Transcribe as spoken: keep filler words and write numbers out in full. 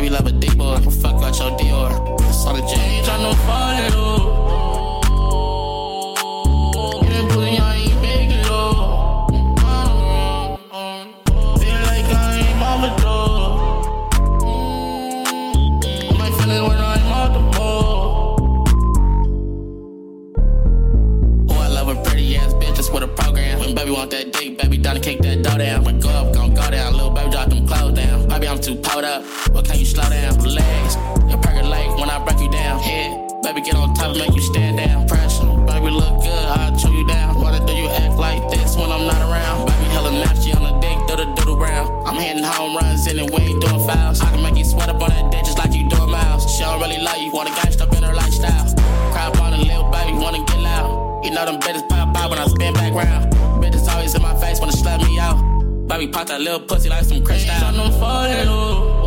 Baby love a dick boy, I'll fuck out your Dior. It's all the change, I know follow. Getting pussy, I ain't making low. Feel like I ain't mama though. Mm-hmm. My feelings when I'm out the ball. Oh, I love a pretty ass bitch, that's what a program. When baby want that dick, baby down to kick that dough down. When go up, gon' go down. Little baby drop them clothes down. Baby, I'm too pulled up. What can you slow down? Legs, your percolate when I break you down. Head, baby, get on top and make you stand down. Pressure, baby, look good, I'll chew you down. Why do you act like this when I'm not around? Baby, hella nasty on the dick, doodle doodle round. I'm hitting home runs and we ain't doing fouls. I can make you sweat up on that dick just like you doing miles. She don't really love you, wanna gangsta up in her lifestyle. Crowd on a little baby, wanna get loud. You know them bitches pop out when I spin back round. Bitches always in my face, wanna slap me out. Baby, pop that little pussy like some crystal. I'm falling.